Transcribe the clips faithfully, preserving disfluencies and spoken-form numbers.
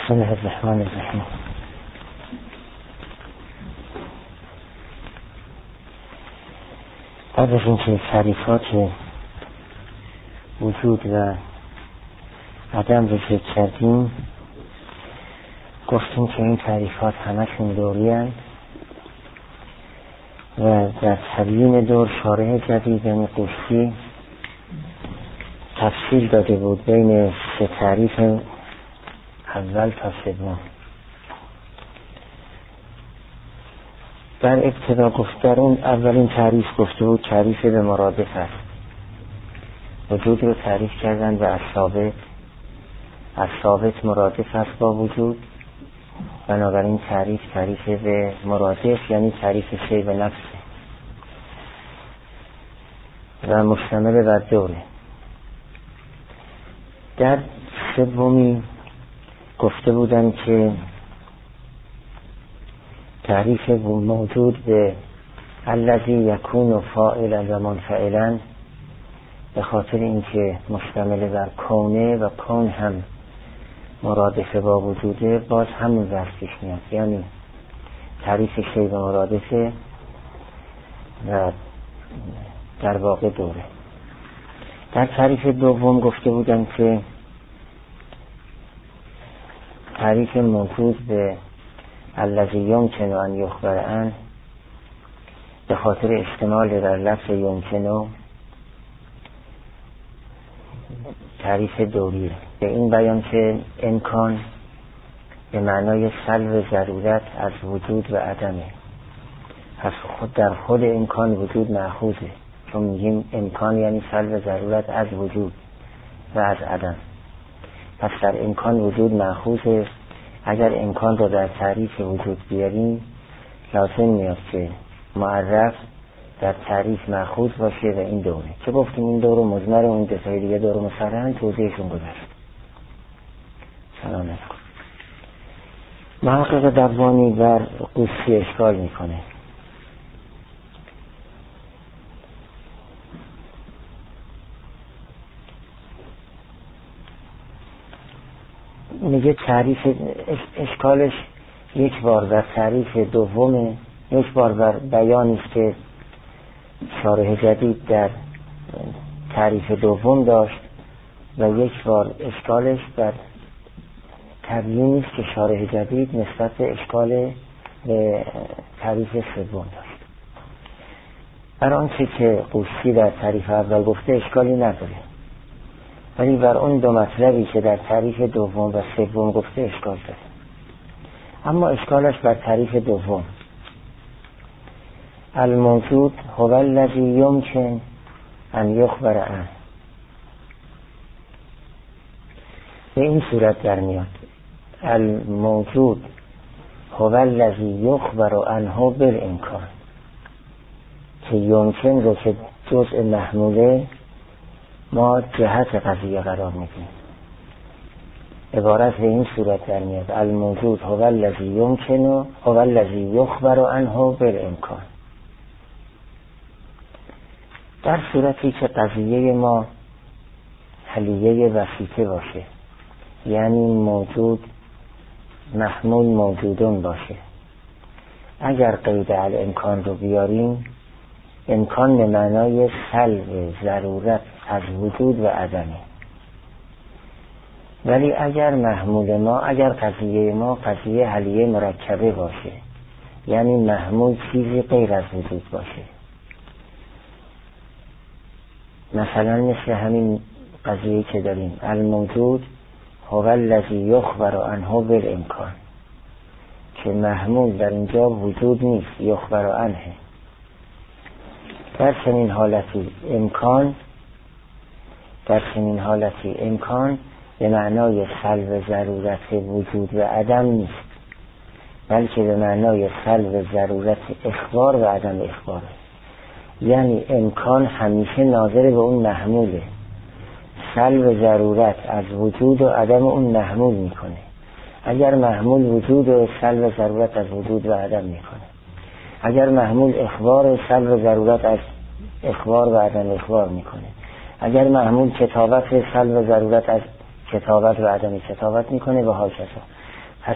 بسم الله الرحمن الرحیم. بعد از اینکه تعریفات وجود و عدم رو ذکر کردیم، گفتیم که این تعریفات همشون دوری هستند و در تبیین دور شارح جدید یعنی قوسی تفصیل داده بود بین سه تعریف اول تا سوم. در ابتدا گفت در اون اولین تعریف گفته بود تعریف به مرادف است. وجود رو تعریف کردن و از ثابت از ثابت مرادف است با وجود، بنابراین تعریف تعریف به مرادف یعنی تعریف شی به نفسه و مشتمل بر دوره. در سومی گفته بودن که تعریف موجود به الذی یکون فاعلا و منفعلا به خاطر اینکه مشتمل بر کونه و کون هم مرادف با وجوده، باز همون وصف پیش میاد، یعنی تعریف شی به مرادفه و در واقع دوره. در تعریف دوم گفته بودن که تعریف موجود به الذی یمکن ان یخبر عنه به خاطر اشتمال در لفظ یمکنه تعریف دوریه، به این بیان که امکان به معنای سلب ضرورت از وجود و عدمه، پس خود در خود امکان وجود مأخوذه، چون میگیم امکان یعنی سلب ضرورت از وجود و از عدم، پس در امکان وجود مأخوذه. اگر امکان رو در تعریف وجود بیاریم لازم میاد که معرف در تعریف مأخوذ باشه و این دوره که گفتیم این دوره مضمر و این دفعه دیگه دوره مصرحاً توضیحشون گذشت. سلام علیکم. محقق دبانی بر قوسی اشکال میکنه. میگه تعریف اشکالش یک بار در تعریف دومه، یک بار بر بیانی است که شارح جدید در تعریف دوم داشت و یک بار اشکالش در تبیینی است که شارح جدید نسبت به اشکال به تعریف سوم داشت. بر آنچه که قوسی در تعریف اول گفته اشکالی نداره، ولی بر اون دو مطلبی که در تعریف دوم و سوم گفته اشکال داره. اما اشکالش بر تعریف دوم، الموجود هو الذی یمکن ان یخبر عنه، به این صورت در میاد الموجود هو الذی یخبر عنه بالامکان، که یمکن رو که جزء محموله ما جهت قضیه قرار میدیم. عبارت به این صورت در میاد الموجود هو الذی یمکن هو الذی یخبر عنه بالامکان، در صورتی که قضیه ما حلیه وسیطه باشه، یعنی موجود محمول موجودون باشه. اگر قید الامکان رو بیاریم، امکان به معنای سلب ضرورت از وجود و عدمه، ولی اگر محمول ما اگر قضیه ما قضیه حلیه مرکبه باشه، یعنی محمول چیزی غیر از وجود باشه، مثلا مثل همین قضیه که داریم الموجود هو الذی یخبر عنه بالامکان، که محمول در اینجا وجود نیست، یخبر عنه. در چنین حالتی امکان در چنین حالتی امکان به معنای سلب ضرورت وجود و عدم نیست، بلکه به معنای سلب ضرورت اخبار و عدم اخباره، یعنی امکان همیشه ناظر به اون محموله، سلب ضرورت از وجود و عدم اون محمول میکنه. اگر محمول وجود و سلب ضرورت از وجود و عدم میکنه، اگر محمول اخبار سلب ضرورت از اخبار و عدم اخبار میکنه، اگر محمول کتابت سلب ضرورت از کتابت و عدم کتابت میکنه و هاکذا. پس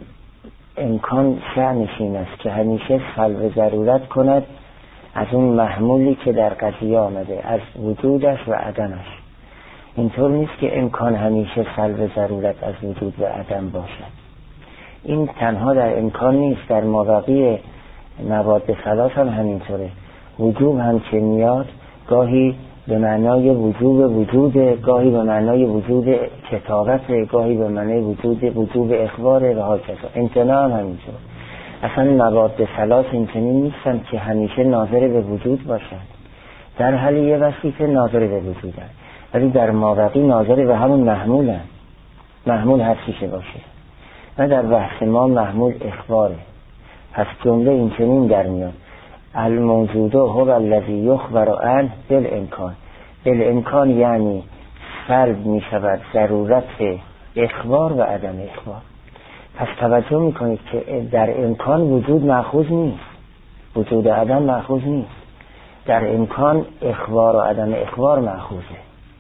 امکان شأنش این است که همیشه سلب ضرورت کند از اون محمولی که در قضیه آمده، از وجودش و عدمش. اینطور نیست که امکان همیشه سلب ضرورت از وجود و عدم باشد. این تنها در امکان نیست، در مابقی مواد ثلاث هم همینطوره. وجوب هم که میاد گاهی به معنای وجوب وجود، گاهی به معنای وجود کتابت، گاهی به معنای وجود وجوب اخبار و هاکذا. امتناع هم همینطور. اصلا مواد ثلاث اینچنین نیستن که همیشه ناظر به وجود باشن، در حال یه وسیله ناظر به وجودن، ولی در مابقی ناظر به همون محمولن. محمول هر چیشه باشه و در بحث ما محمول اخباره. پس جمله اینچنین در میاد: الموجود هو الذی یخبر عنه بالامکان. بالامکان یعنی سلب می شود ضرورت اخبار و عدم اخبار. پس توجه میکنید که در امکان وجود مأخوذ نیست، وجود عدم مأخوذ نیست، در امکان اخبار و عدم اخبار مأخوذه.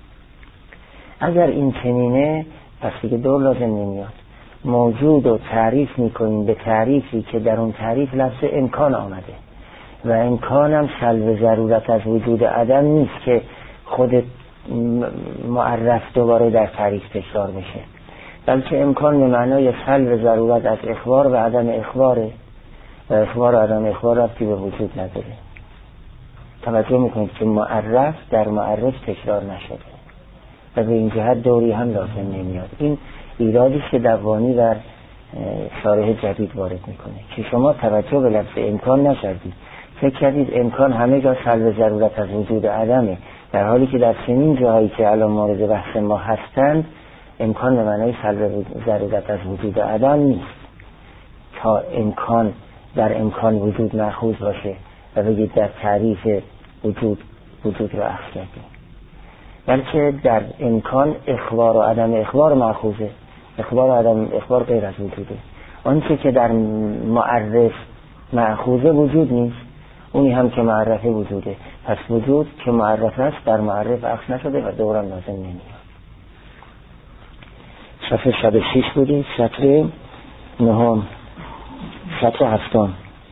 اگر این چنینه پس دیگه دور لازم نمیاد. موجود رو تعریف میکنیم به تعریفی که در اون تعریف لفظ امکان آمده و امکان هم سلب ضرورت از وجود عدم نیست که خود معرف دوباره در تعریف تکرار بشه، بلکه امکان به معنای سلب ضرورت از اخبار و عدم اخباره و اخبار و عدم اخبار ربطی به وجود نداره. توجه میکنید که معرف در معرف تکرار نشده و به این جهت دوری هم لازم نمیاد. این ایرادی که دوانی در شارح جدید وارد میکنه که شما توجه به لفظ امکان نشدید، فکر کردید امکان همه جا سلب ضرورت از وجود عدمه، در حالی که در چنین جاهایی که الان مورد بحث ما هستند امکان به معنای سلب ضرورت از وجود عدم نیست تا امکان در امکان وجود مأخوذ باشه و بگید در تعریف وجود وجود رو اخذ کردیم، بلکه در امکان اخبار و عدم اخبار مأخوذه. اخبار و عدم اخبار غیر از وجوده. آنچه که در معرف مأخوذه وجود نیست، اونی هم که معرفه وجوده. پس وجود که معرف است در معرف اخذ نشده و دورم لازم نمیاد. صفحه صد و شش بودیم، سطر نهم، سطر هفتم.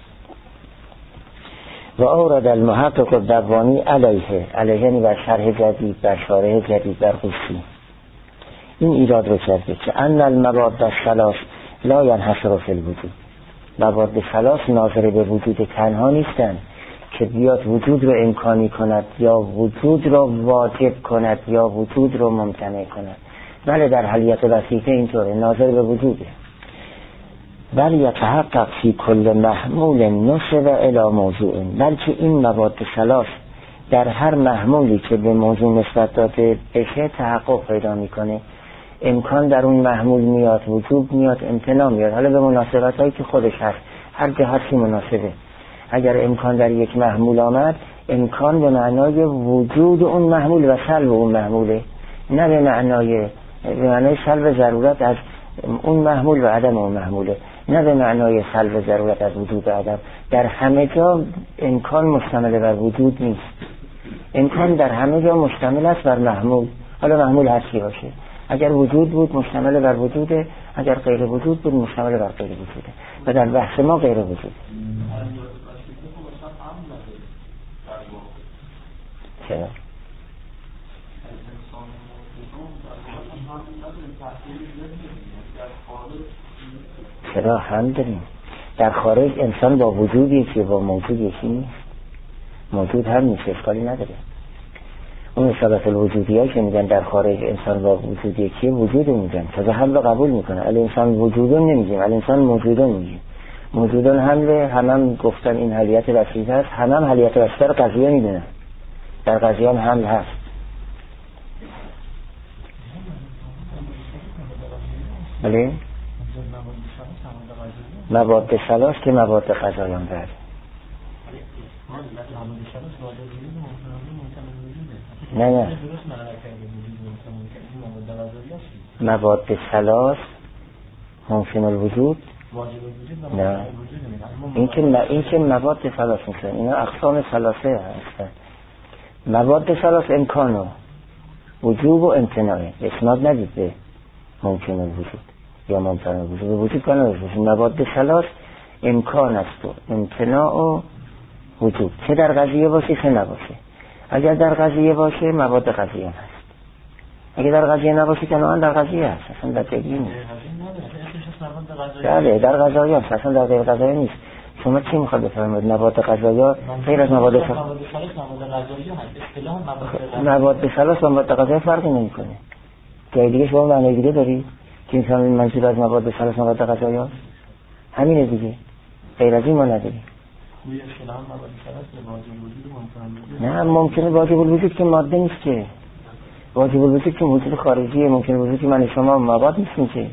و اورد المحقق الدوانی علیه، علیه یعنی بر شرح جدید، بر شارح جدید، بر قصی. این ایراد رو کرده که ان المواد الثلاث لا ينحصر فی الوجود. مواد ثلاث ناظر به وجود تنها نیستند که بیاد وجود رو امکانی کند یا وجود رو واجب کند یا وجود رو ممتنع کند. بله در حالیت وسیطه اینطوره، ناظر به وجوده. بل یتحقق فی کل محمول نصب الی موضوع، بلکه این مواد ثلاث در هر محمولی که به موضوع نسبت داده بشه تحقق پیدا میکنه. امکان در اون محمول میاد، وجود میاد، امتناع میاد، حالا به مناسبت هایی که خودش هست، هر جهتی مناسبه. اگر امکان در یک محمول آمد، امکان به معنای وجود اون محمول و سلب اون محموله، نه به معنای به معنای سلب ضرورت از اون محمول و عدم اون محموله، نه به معنای سلب ضرورت از وجود عدم. در همه جا امکان مشتمل بر وجود نیست، امکان در همه جا مشتمل است بر محمول، حالا محمول هر چی باشه. اگر وجود بود مشتمل بر وجوده، اگر غیر وجود بود مشتمل بر غیر وجوده و در بحث ما غیر وجود. چرا؟ چرا هم داریم؟ در خارج انسان با وجودی که با موجود یکی نیست، موجود هم نیست، اشکالی نداره. اون اصابت الوجودی هایی که میگن در خارج انسان با وجود یکیه، وجود میگن تازه حمل قبول میکنه. الانسان وجودون نمیگیم، الانسان موجودون میگیم. موجودون حمله هم هم گفتن این حلیت وسیطه هست، هم هم حلیت وسیطه رو قضیه میدونن، در قضیه هم حمل هست. بله مواد ثلاث که مواد غذایان برد. نه نه مواد ثلاث ممکن الوجود نه، این که این که مواد ثلاث میشه، اینا اقسام ثلاثه هستن. مواد ثلاث امکان و وجوب و امتناعه، اسناد ندید به ممکن الوجود. یا ممتنع وجود به وجود کار نداشته. مواد ثلاث امکان است و امتناع و وجود، چه در قضیه باشه چه نباشه. اگر در قضیه باشه مواد قضیه هست، اگر در قضیه نباشه که نه در قضیه هست، اصلا در قضیه نیست. بله در قضایه هست، اصلا در غیر قضایه نیست. شما چی میخواد بفرمایید؟ مواد قضایه غیر از مواد ثلاث مواد ثلاث و مواد قضایه فرقی نمیکنه. جای دیگه شما معنی دیگه داری که این فهمید منظور از مواد ثلاث مواد قضایه همینه دیگه، غیر از این ما نداریم. نه ممکنه واجب الوجود که ماده نیست که، واجب الوجود که وجود خارجیه، ممکنه وجود که من شما مواد نیستیم که،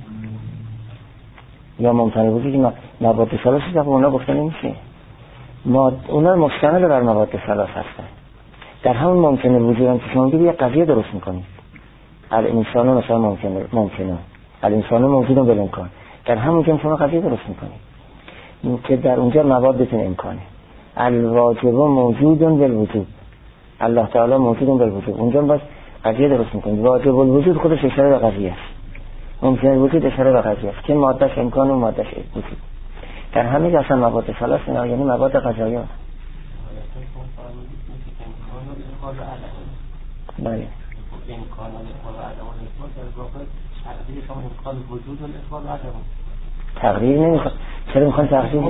یا ممکنه وجود که مواد ثلاث که اونا گفته نمیشه، ماد اونا مشتمل بر مواد ثلاث هستن. در همون ممکنه وجود هم که شما میگید یک قضیه درست میکنید. الانسان مثلا ممکنه ممکنه الانسان موجود بالامکان، در همون که شما قضیه درست میکنید که در اونجا موادتون امکانه. الواجب موجود بالوجود، الله تعالی موجود بالوجود، اونجا باز قضیه درست میکنید. واجب الوجود خودش اشاره به قضیه است، ممکن وجود اشاره به قضیه است که مادهش امکان و مادهش وجود. در همه اصلا مواد ثلاث نه، یعنی مواد قضایی ها. بله امکان الاخبار و عدم الاخبار در واقع تقدیر شما امکان وجود و الاخبار و عدم تقدیر نمیخواد. چرا میخوان تقدیر؟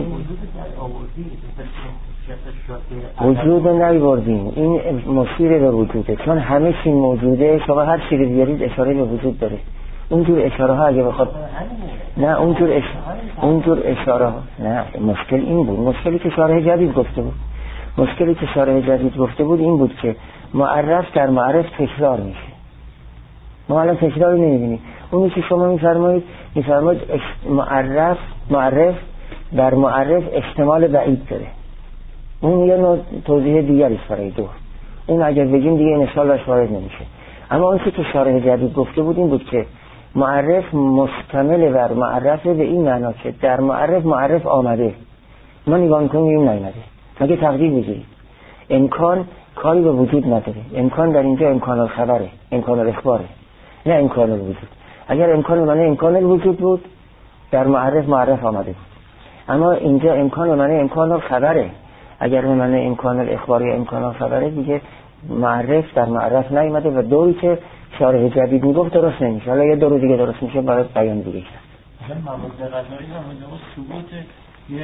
وجود رو نمیبردیم، این مشیر به وجوده، چون همه چی موجوده. شما هر چی رو بیارید اشاره به وجود داره. اونجور اشاره ها اگه بخواد نه اونجور اش... اونجور اشاره ها نه، مشکل این بود، مشکلی که شارح جدید گفته بود مشکلی که شارح جدید گفته بود این بود که معرف در معرف تکرار میشه. ما الان تکراری نمیبینیم. اونی که شما میفرمایید میفرمایید معرف معرف در معرف احتمال بعید داره، اون یه نوع توضیح دیگری است برای دو. اون اگر بگیم دیگه این اشکال باش وارد نمیشه. اما اون که شارح جدید گفته بود این بود که معرف مشتمل بر معرف به این معنا که در معرف معرف آمده، ما نگاه میکنیم این نیامده. مگه تقدیر بگیرید امکان کاری به وجود نداره. امکان در اینجا امکان الخبره، امکان الاخباره، نه امکان الوجود. اگر امکان معنی امکان الوجود بود در معرف معرف آمده بود، اما اینجا امکان معنی امکان الخبره. اگر معنی امکان الاخبار یا امکان الخبره دیگه معرف در معرف نیامده و دوری که شارح جدید میگفت درست نمیشه. حالا یه دو روز دیگه درست میشه برای بیان دیگه. مثلا مواد غذایی هم اونجا ثبوت یه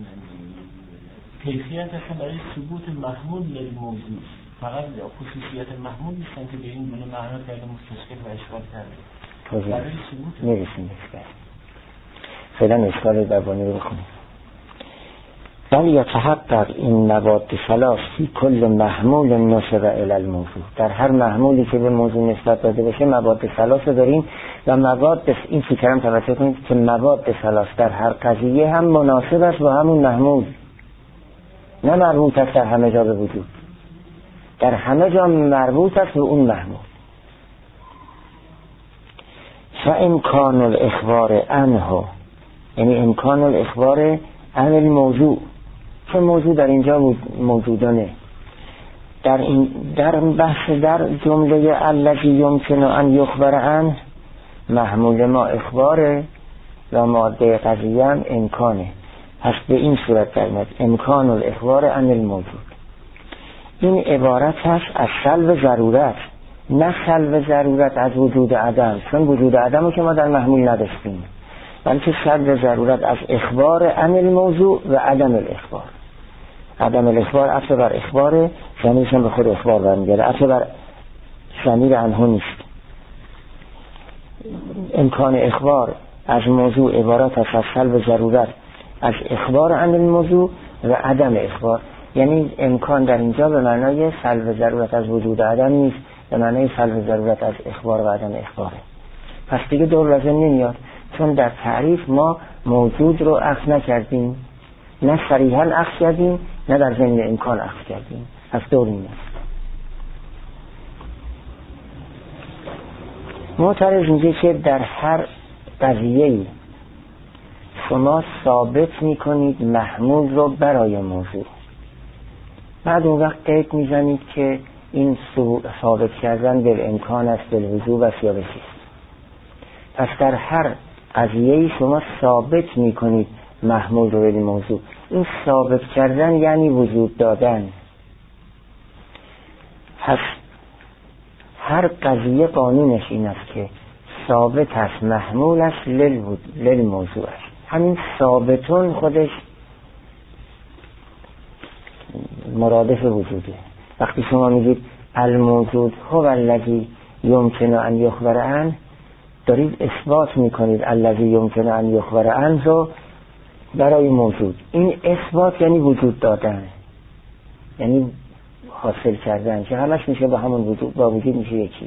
کیفیت اصلا برای ثبوت محمول للموضوع، فقط خصوصیت محمول نیستن که به این گونه معنا کرده مستشکل و اشکال کرده. برای ثبوت نرسیم اشکال. فعلا اشکال دربانی رو بخونیم. بل یتحقق این مواد ثلاث فی کل محمول نصب الی الموضوع. در هر محمولی که به موضوع نسبت داده بشه مواد ثلاث داریم و مواد این فکرم توجه کنید که مواد ثلاث در هر قضیه هم مناسب است با همون محمول، نه مربوط است در همه جا به وجود، در همه جا مربوط است به اون محمول. فامکان الاخبار عنه، یعنی امکان الاخبار عن الموضوع، چه موضوع در اینجا موجودانه. در این در بحث در جمله الذی یمکن ان یخبر عنه محمول ما اخباره و ماده قضیه هم امکانه. پس به این صورت درمد امکان الاخبار عن الموجود. این عبارت هست از سلب ضرورت، نه سلب ضرورت از وجود عدم، چون وجود عدم رو که ما در محمول نداشتیم، بلکه سلب ضرورت از اخبار عن الموضوع و عدم الاخبار. عدم الاخبار عطف بر اخبار، ضمیرش هم به خود اخبار برمیگرده، عطف بر ضمیر عنه نیست. امکان اخبار از موضوع عبارت است از سلب ضرورت از اخبار عن الموضوع و عدم اخبار. یعنی امکان در اینجا به معنای سلب ضرورت از وجود عدم نیست، به معنای سلب ضرورت از اخبار و عدم اخباره. پس دیگه دور لازم نمیاد، چون در تعریف ما موجود رو اخذ نکردیم، نه صریحاً اخذ کردیم نه در ضمن امکان اخذ کردیم. پس دور نیست. معترض میگه که در هر قضیه‌ای شما ثابت میکنید محمول رو برای موضوع، بعد اون وقت قید میزنید که این ثابت کردن بالامکان است، بالوجوب است یا بسیست. پس در هر قضیه شما ثابت میکنید محمول رو به موضوع. این ثابت کردن یعنی وجود دادن. پس هر قضیه قانونش این است که ثابت است، محمول است، للموضوع است. همین ثابتون خودش مرادف وجوده. وقتی شما میگید الموجود هو الذی یمکن ان یخبر عنه، دارید اثبات میکنید الذی یمکن ان یخبر عنه رو برای موجود. این اثبات یعنی وجود دادن، یعنی حاصل کردن، که همش میشه با همون وجود، با وجود میشه یکی.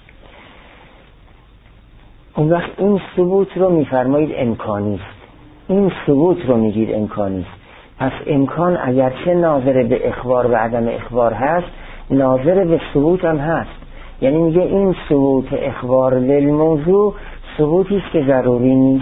اون وقت این ثبوت رو میفرمایید امکانی است. این ثبوت رو میگید امکانی است. پس امکان اگرچه ناظر به اخبار و عدم اخبار هست، ناظر به ثبوت هم هست. یعنی میگه این ثبوت اخبار للموضوع ثبوتی است که ضروری نیست.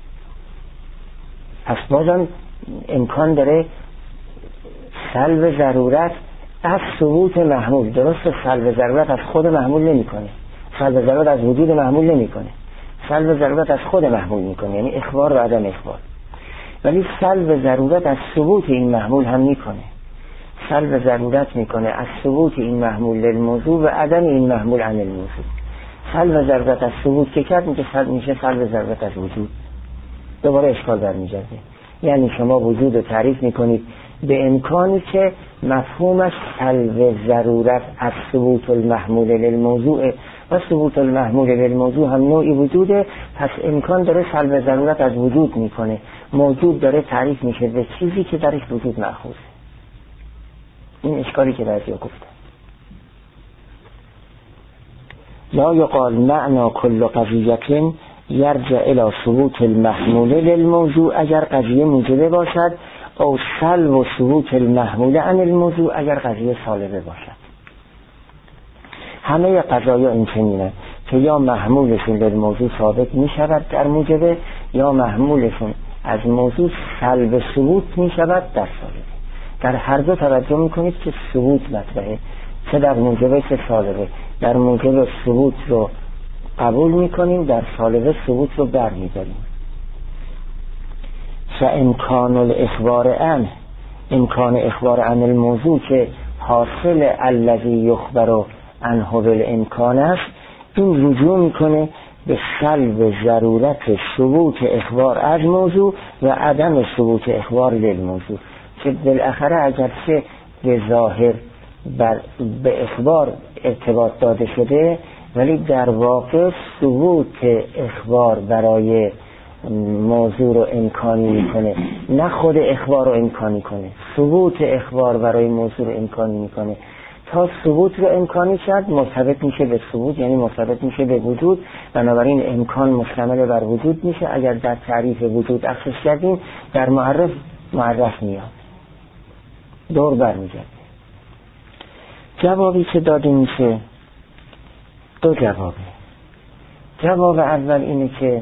پس بازم امکان داره سلب ضرورت از ثبوت محمول. درسته سلب ضرورت از خود محمول نمی کنه، سلب ضرورت از وجود محمول نمی کنه، سلب ضرورت از خود محمول می کنه، یعنی اخبار و عدم اخبار. ولی سلب ضرورت از ثبوت این محمول هم می کنه. سلب ضرورت می کنه از ثبوت این محمول للموضوع و عدم این محمول عن الموضوع. سلب ضرورت از ثبوت که کرد میشه سلب میشه سلب ضرورت از وجود. دوباره اشکال برمیگرده. یعنی شما وجود رو تعریف میکنید به امکانی که مفهومش سلب ضرورت از ثبوت المحمول للموضوع و ثبوت المحمول للموضوع هم نوعی وجوده. پس امکان داره سلب ضرورت از وجود میکنه. موجود داره تعریف میشه به چیزی که درش وجود مأخوذه. این اشکالی که بعضیا گفتن. لا یقال معنا کل قضیه یرجع الى ثبوت المحمول للموضوع اگر قضیه موجوده باشد، او سلب و ثبوت المحمول عن الموضوع اگر قضیه سالبه باشد. همه قضایا این چنینه که یا محمولشون للموضوع ثابت می شود در موجبه، یا محمولشون از موضوع سلب ثبوت می شود در سالبه. در هر دو توجه می کنید که ثبوت مطرحه، چه در موجبه چه سالبه. در موجبه ثبوت رو قبول میکنیم، در سالبه ثبوت رو بر میداریم. و امکان الاخبار عنه، امکان اخبار عن الموضوع که حاصل الذی یخبر عنه بالامکان است، این رجوع میکنه به سلب ضرورت ثبوت اخبار از موضوع و عدم ثبوت اخبار للموضوع، که بالاخره اگرچه به ظاهر بر به اخبار ارتباط داده شده، ولی در واقع ثبوت اخبار برای موضوع رو امکانی میکنه، نه خود اخبار رو امکانی کنه. ثبوت اخبار برای موضوع رو امکانی میکنه. تا ثبوت رو امکانی کرد مرتبط میشه به ثبوت، یعنی مرتبط میشه به وجود. بنابراین امکان مشتمل بر وجود میشه. اگر در تعریف وجود اخذش کردیم، در معرف معرف میاد، دور بر میگرده. جوابی که داده میشه دو جوابه. جواب اول اینه که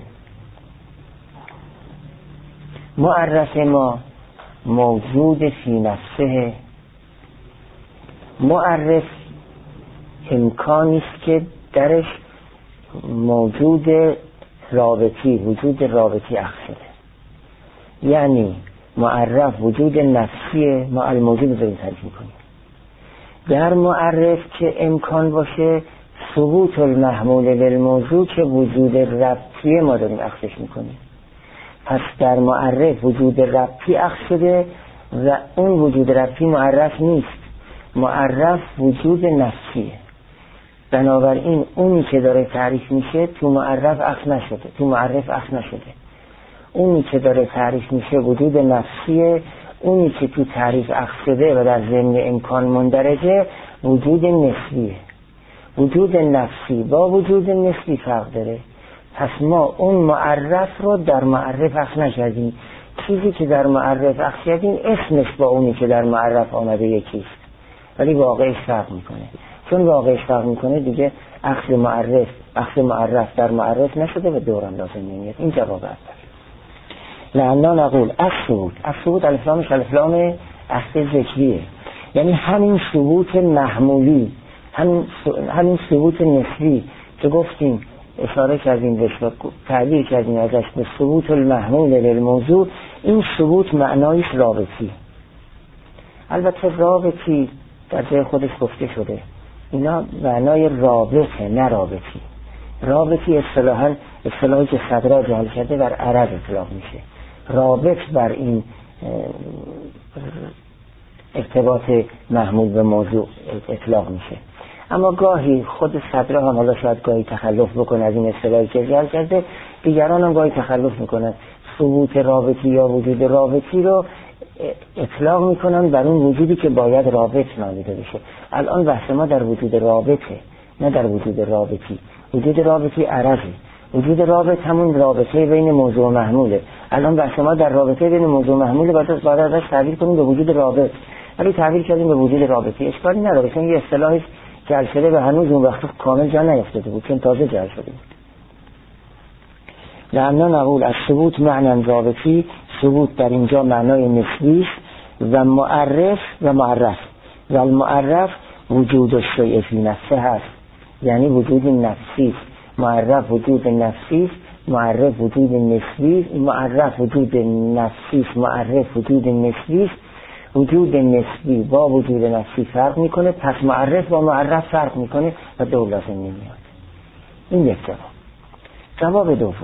معرف ما موجود فی نفسه. معرف امکانی است که درش موجود رابطی، وجود رابطی اخذ شده. یعنی معرف وجود نفسیه، ما الموجود رو داریم تعریف میکنیم. در معرف که امکان باشه ثبوت المحمول للموضوع که وجود ربطی ما داریم اخذش میکنیم. پس در معرف وجود ربطی اخذ شده و اون وجود ربطی معرف نیست. معرف وجود نفسیه. بنابراین اونی که داره تعریف میشه تو معرف اخذ نشده، تو معرف اخذ نشده. اونی که داره تعریف میشه وجود نفسیه. اونی که تو تعریف اخذ شده و در ضمن امکان مندرجه وجود نسبیه. وجود نفسی با وجود نسبی فرق داره. پس ما اون معرف رو در معرف اخذ نشدیم. چیزی که در معرف اخذ شدیم اسمش با اونی که در معرف آمده یکیست، ولی واقعش فرق میکنه. چون واقعش فرق میکنه دیگه اخذ معرف اخذ معرف در معرف نشده و دورم لازم نمیاد. این جواب اول. لعنا نقول الثبوت. الثبوت الفلامش الفلام اخذ ذکریه، یعنی همین ثبوت محمولی، همین همین ثبوت نسبی که گفتیم اشاره کردیم بهش و تعبیر کردیم ازش به ثبوت المحمول للموضوع. این ثبوت معنایش رابطی. البته رابطی در جای خودش گفته شده، اینا معنای رابطه نه رابطی. رابطی اصطلاحاً اصطلاحی که صدرا جعل کرده بر عرب اطلاق میشه، رابط بر این ارتباط محمول به موضوع اطلاق میشه. اما گاهی خود صدرا هم حالا شاید گاهی تخلف بکنه از این اصطلاحی که جعل کرده، دیگران هم گاهی تخلف میکنن، ثبوت رابطی یا وجود رابطی رو اطلاق میکنن بر اون وجودی که باید رابط نامیده بشه. الان بحث ما در وجود رابطه نه در وجود رابطی. وجود رابطی عرضی، وجود رابط همون رابطه بین موضوع و محموله. الان بحث ما در رابطه بین موضوع و محموله، بعد بعد ازش تعبیر کنیم به وجود رابط. ولی تعبیر کردیم به وجود رابطی اشکالی نداره، چون یه اصطلاحی جعل شده و هنوز اون وقت کامل جا نیفتاده بود، چون تازه جعل شده بود. لأننا نقول از ثبوت معنی رابطی، ثبوت در اینجا معنای نسبی و معرف و معرف و المعرف وجود الشیء فی نفسه هست، یعنی وجود نفسی. معرف وجود نفسی، معرف وجود نسبی. معرف وجود نفسی، معرف وجود نسبی. وجود نسبی با وجود نفسی فرق میکنه، پس معرف با معرف فرق میکنه و دو لازم نمیاد. این یک جواب. جواب دوم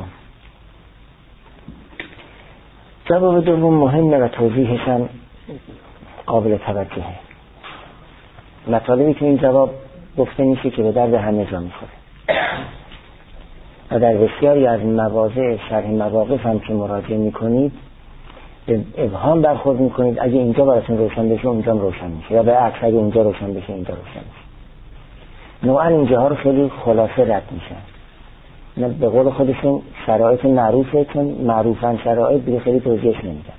جواب دوم مهمه و توضیحش هم قابل توجهه. مطالبی که این جواب گفته میشه که به درد همه جا میخوره و در بسیاری از مواضع شرح مواقف هم که مراجعه میکنید به ابهام برخورد میکنید. اگه اینجا براتون روشن بشه اونجا روشن میشه، یا به عکس اگه اونجا روشن بشه اینجا روشن میشه. نوعا اینجاها رو خیلی خلاصه رد میشن. نه به قول خودشون شرایط معروفه، چون معروفن شرایط دیگه خیلی توضیحش نمیدن.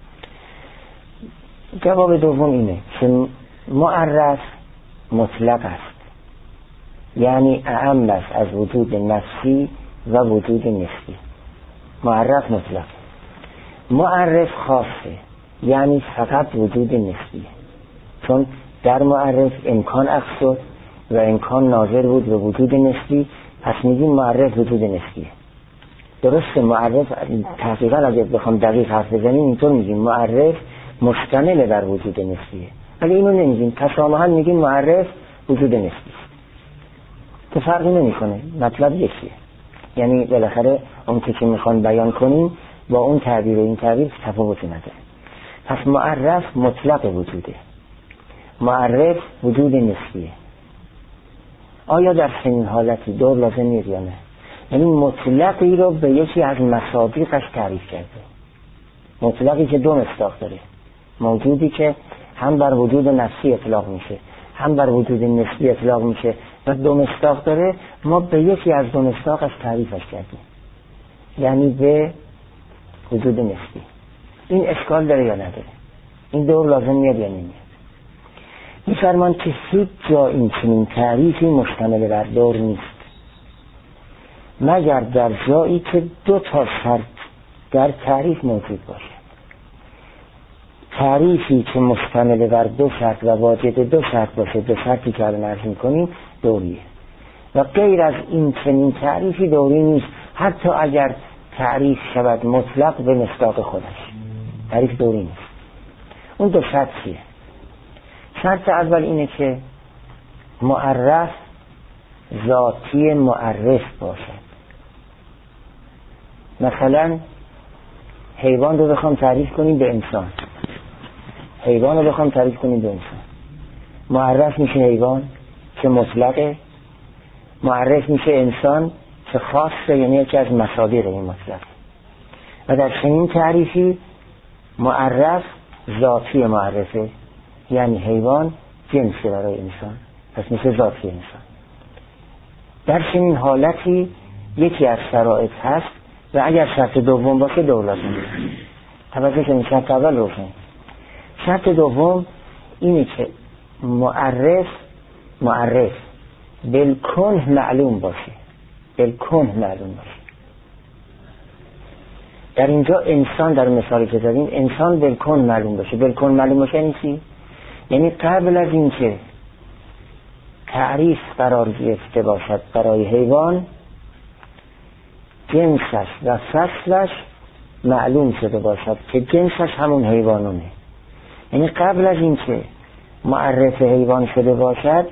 جواب دوم اینه که معرف مطلق است، یعنی اعم است از وجود نفسی و وجود نسبی. معرف مطلق. معرف خاصه، یعنی فقط وجود نسبی، چون در معرف امکان اخذ شد و امکان ناظر بود به وجود نسبی، پس میگیم معرف وجود نسبیه. درسته معرف تحقیقا اگه بخوام دقیق حرف بزنیم اینطور میگیم معرف مشتمل بر وجود نسبیه، ولی اینو نمیگیم، تسامحاً میگیم معرف وجود نسبی که فرقی نمیکنه، مطلب یکیه. یعنی بالاخره اون که میخوان بیان کنیم با اون تعبیر و این تعبیر تفاوتی نداره. پس معرف مطلق وجوده، معرف وجود نسبیه. آیا در چنین حالتی دور لازم نیست یا نه؟ یعنی مطلقی رو به یکی از مصادیقش تعریف کرده، مطلقی که دو مصداق داره، موجودی که هم بر وجود نفسی اطلاق میشه هم بر وجود نسبی اطلاق میشه و دو مصداق داره، ما به یکی از دو مصداقش تعریفش کردیم، یعنی به وجود نسبی. این اشکال داره یا نداره؟ این دور لازم میاد یا نمیاد؟ می‌فرمان که هیچ جا این چنین تعریفی مشتمل بر دور نیست، مگر در جایی که دو تا شرط در تعریف موجود باشه. تعریفی که مشتمل بر دو شرط و واجد دو شرط باشه، دو شرطی که الان عرض می‌کنیم دوریه، و غیر از این چنین تعریفی دوری نیست، حتی اگر تعریف شود مطلق به مصداق خودش، تعریف دوری نیست. اون دو شرط چیه؟ شرط اول اینه که معرف ذاتی معرف باشد. مثلا حیوان رو بخوام تعریف کنیم به انسان، حیوان رو بخوام تعریف کنیم به انسان، معرف میشه حیوان که مطلقه، معرف میشه انسان که خاصه، یعنی یکی از مصادیق این مطلق. و در چنین تعریفی معرف ذاتی معرفه، یعنی حیوان جنسه برای انسان، پس میشه ذاتی انسان. در چنین حالتی یکی از شرایط هست و اگر شرط دوم باشه دو لازم میشه. توجه کنید، شرط اول روشن. شرط دوم اینه که معرف معرف بالکنه معلوم باشه، بالکنه معلوم باشه. در اینجا انسان در مثالی که زدیم انسان بالکنه معلوم باشه. بالکنه معلوم باشه یعنی چی؟ یعنی قبل از اینکه تعریف قرار گرفته باشد برای حیوان، جنسش و فصلش معلوم شده باشد که جنسش همون حیوانونه. یعنی قبل از این که معرف حیوان شده باشد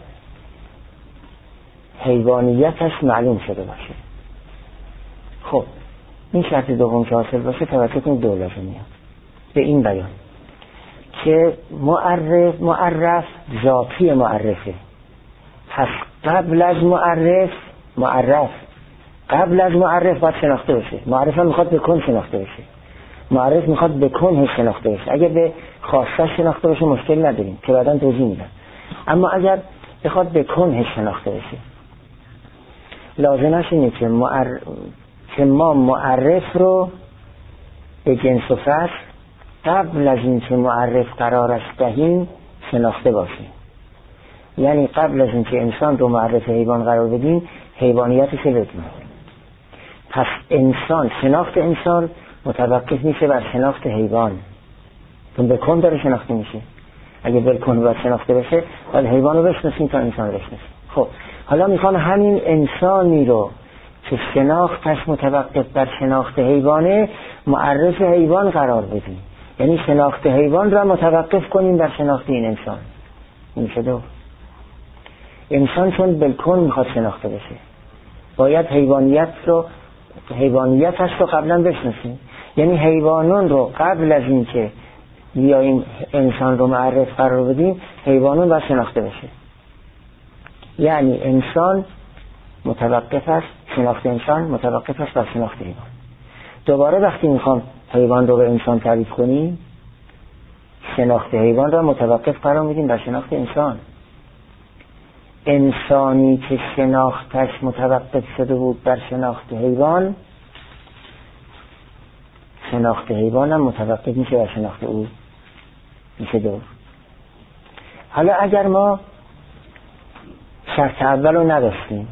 حیوانیتش معلوم شده باشه. خب این شرط دوم که حاصل باشه توجه کنید دو لازم میاد به این بیان که معرف معرف ذاتی معرفه. پس قبل از معرف معرف قبل از معرف باید شناخته بشه. معرف هم میخواد به کن شناخته بشه. معرف میخواد به کن شناخته بشه. اگه به خاصه شناخته بشه مشکل نداریم که بعداً توضیح میدم. اما اگر بخواد به کن شناخته بشه لازمش اینه که معرف که ما معرف رو به جنس و فصل قبل از این که معرف قرارش دهیم شناخته باشیم. یعنی قبل از این که انسان رو معرف حیوان قرار بدیم حیوانیتش رو بدیم. پس انسان شناخت انسان متوقف میشه بر شناخت حیوان، چون به کن داره شناخته میشه. اگه به کن باید شناخته بشه باید حیوان رو بشناسیم تا انسان رو بشناسیم. خب حالا میخوان همین انسانی رو که شناختش متوقف بر شناخت حیوانه معرف حیوان قرار بدیم. یعنی شناخت حیوان را متوقف کنیم بر شناخت این انسان. این شده انسان چون بالکل میخواد شناخته بشه باید حیوانیت رو حیوانیتش رو قبلا بشناسیم. یعنی حیوانان رو قبل از این که بیاییم انسان رو معرف قرار بدیم حیوانان باید شناخته بشه. یعنی انسان متوقف است، شناخت انسان متوقف است بر شناخت حیوان. دوباره وقتی میخوام حیوان رو به انسان تعریف کنیم شناخت حیوان را متوقف قرار میدیم بر شناخت انسان. انسانی که شناختش متوقف شده بود بر شناخت حیوان شناخت حیوان هم متوقف میشه بر شناخت او. میشه دو. حالا اگر ما شرط اول رو نداشتیم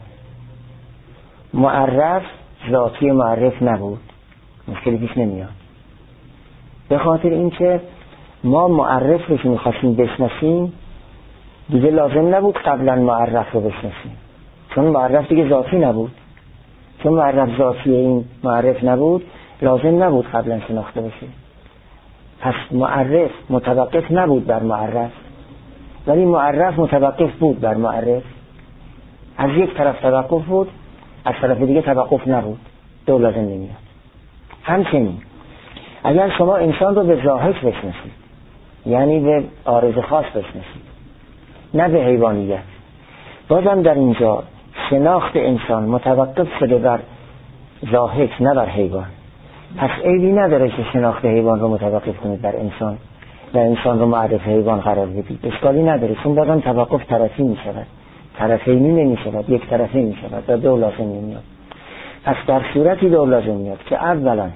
معرف ذاتی معرف نبود مشکلی پیش نمیاد. به خاطر اینکه ما معرف رو که میخواستیم بشناسیم دیگه لازم نبود قبلا معرف رو بشناسیم چون معرف دیگه ذاتی نبود. چون معرف ذاتی این معرف نبود لازم نبود قبلا شناخته بشه. پس معرف متوقف نبود بر معرف ولی معرف متوقف بود بر معرف. از یک طرف توقف بود از طرف دیگه توقف نبود. دو لازم نمیاد. همچنین اگر شما انسان رو به ظاهر بشناسید یعنی به عارض خاص بشناسید نه به حیوانیت بازم در اینجا شناخت انسان متوقف شده بر ظاهر نه بر حیوان. پس عیبی نداره که شناخت حیوان رو متوقف کنید بر انسان و انسان رو معرف حیوان قرار بدید. اشکالی نداره چون بازم توقف طرفی می شود طرفینی نمی شود یک طرفی می شود و دو لازم نمیاد. پس در صورتی دو لازم میاد که اولا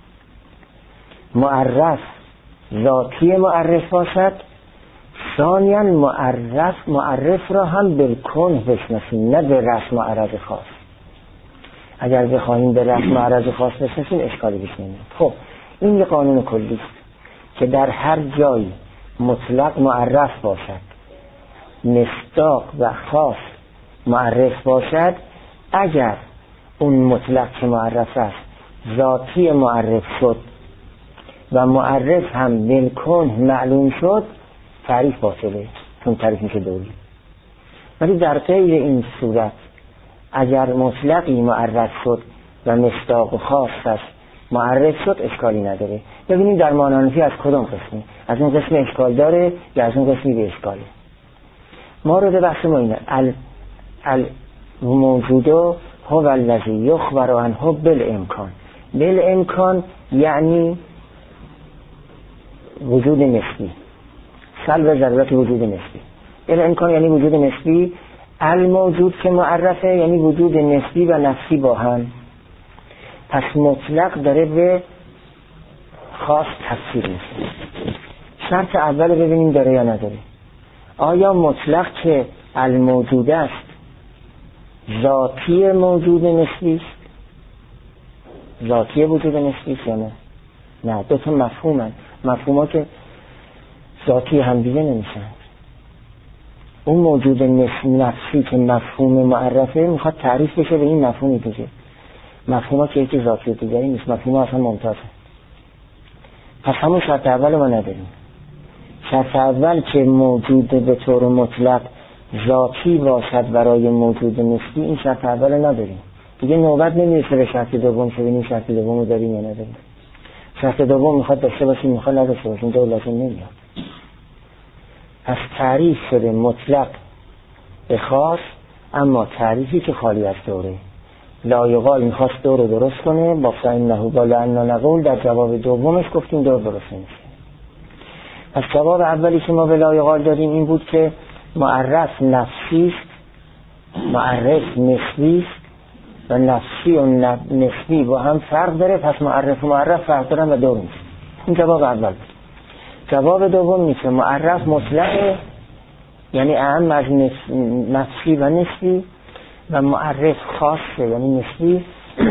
معرف ذاتی معرف باشد ثانیاً معرف معرف را هم بالکن بشناسیم نه به رسم و عرض خاص. اگر بخواهیم به رسم و عرض خاص بشناسیم اشکالی پیش نمیاد. خب این یه قانون کلی است که در هر جایی مطلق معرف باشد مصداق و خاص معرف باشد اگر اون مطلق که معرف است ذاتی معرف شد و معرف هم بالکن معلوم شد تعریف باطله چون تعریف میشه دوری. ولی در غیر این صورت اگر مطلقی معرف شد و مصداق و خاص است معرف شد اشکالی نداره. ببینیم در مانانفی از کدام قسمی از اون قسم اشکال داره یا از اون قسمی به اشکاله. ما رو به بحث ما اینه ال الموجوده هو الذی یخبر عنه بالامکان. بالامکان یعنی وجود نسبی سلب ضرورت وجود نسبی. بالامکان یعنی وجود نسبی. الموجود که معرفه یعنی وجود نسبی و نفسی با هم. پس مطلق داره به خاص تفسیر میشه. شرط اول ببینیم داره یا نداره. آیا مطلق که الموجود است ذاتی موجود نسبی است؟ ذاتی وجود نسبی است یا نه؟ نه دو تا مفهومن. مفهوما که ذاتی هم دیگه نمیشن. اون موجود نفسی که مفهوم معرفه میخواد تعریف بشه به این مفهومی دیگه. مفهومات که یکی ذاتی دیگری نیست، مفهوم اصلا ممتازه. پس همون شرط اول ما نداریم. شرط اول که موجود به طور مطلق ذاتی باشد برای موجود نسبی، این شرط اول نداریم. دیگه نوبت نمیرسه به شرط دوم که ببینیم شرط دوم رو داریم یا نداریم. شرط دوم میخواد داشته باشیم میخواد نداشته باشیم، دو لازم نمیاد. پس تعریف شده مطلق به خاص، اما تعریفی که خالی از دوره. لایقال میخواست دور رو درست کنه با فإنه با لأن نقول، در جواب دومش گفتیم دور درست نیست. پس جواب اولی که ما به لایقال داریم این بود که معرف نفسی است، معرف نسبی است و نفسی و نسبی با هم فرق داره، پس معرف و معرف فرق دارن و دور نیست. این جواب اول بود. جواب دوم نیست، معرف مطلقه، یعنی اهم از نفسی و نسبی، و معرف خاصه یعنی نسبی.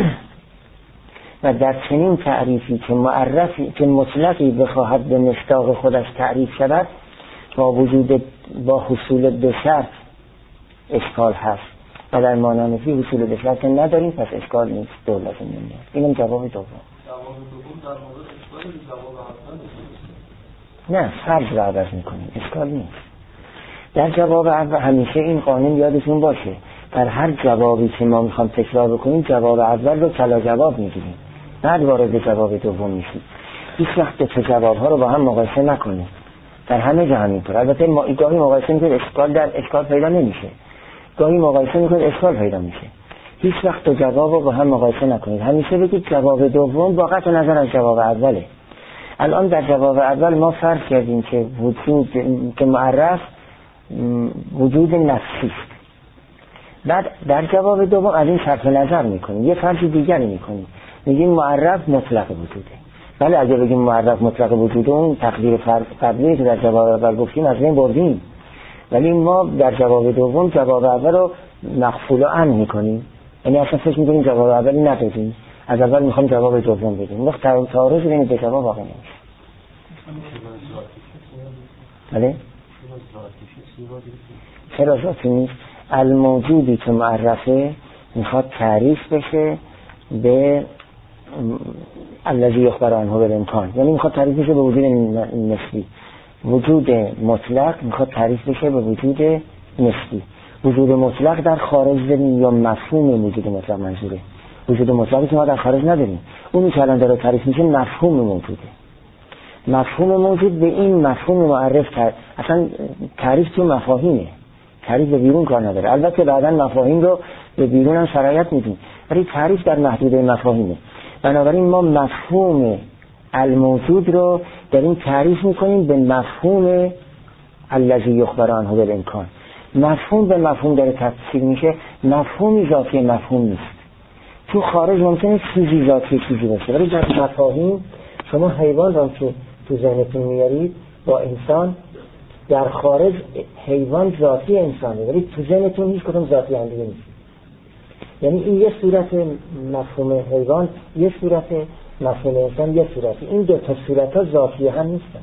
و در چنین تعریفی که معرفی که مطلقی بخواهد به مصداق خودش تعریف شود، با وجود با حصول دو شرط اشکال هست و در مانعنفی حصول دو شرط نداریم، پس اشکال نیست، دو لازم نمیاد. اینم جواب دوم. جواب دوم در مورد اشکال جواب اول نه، فرض را عوض میکنیم، اشکال نیست. در جواب اول همیشه این قانون یادتون باشه، در هر جوابی که ما میخوام تکرار بکنیم جواب اول رو کلا جواب میگیریم، بعد وارد جواب دوم میشیم. هیچ وقت دو تا جواب ها رو با هم مقایسه نکنیم، در همه جا همینطور. البته ما گاهی مقایسه میکنیم اشکال در اشکال پیدا نمیشه، گاهی مقایسه میکنیم اشکال پیدا میشه. هیچ وقت دو جواب رو با هم مقایسه نکنید، همیشه بگید جواب دوم با قطع نظر از جواب اوله. الان در جواب اول ما فرض کردیم که وجود که معرف وجود نفسی است. بعد در جواب دوم از این صرف نظر میکنیم، یه فرض دیگری میکنیم، میگیم معرف مطلق وجوده. ولی اگه بگیم معرف مطلق وجوده، اون تقدیر قبلی که در جواب اول گفتیم از این بردیم. ولی ما در جواب دوم جواب اول رو مخفول و عن میکنیم، یعنی اصلا فکر میکنیم جواب اولی ندادیم، از اول میخوام جواب دوم بدیم. وقت تعارض بین دو جواب واقع نمیشه. بله؟ چرا ذاتی نیست؟ الموجودی که معرفه میخواد تعریف بشه به الذی یخبر عنه بالامکان، یعنی میخواد تعریف بشه به وجود نسبی. وجود مطلق میخواد تعریف بشه به وجود نسبی. وجود مطلق در خارج داریم یا مفهوم وجود مطلق منظوره؟ وجود مطلقی که ما در خارج نداریم، اونی که الان داره تعریف میشه مفهوم موجوده. مفهوم موجود به این مفهوم معرف تر... اصلا تعریف تو مفاهیمه، تعریف به بیرون کار نداره. البته بعدا مفاهیم رو به بیرون هم شرایط میدیم، ولی تعریف در محدوده مفاهیمه. بنابراین ما مفهوم الموجود رو داریم تعریف میکنیم به مفهوم الذی یخبر عنه بالامکان. مفهوم به مفهوم داره تفسیر میشه، مفهومی ذاتی مفهوم نیست. تو خارج ممکنه چیزی ذاتی چیزی باشه، ولی در مفاهیم شما حیوان رو که تو ذهنتون میارید با انسان، در خارج حیوان ذاتی انسانه، ولی تو ذهنتون هیچ کدوم ذاتی هم دیگه نیست. یعنی این یه صورت مفهوم حیوان، یه صورت مفهوم انسان، یه صورتی. این دو تا صورت ها ذاتی هم نیستن.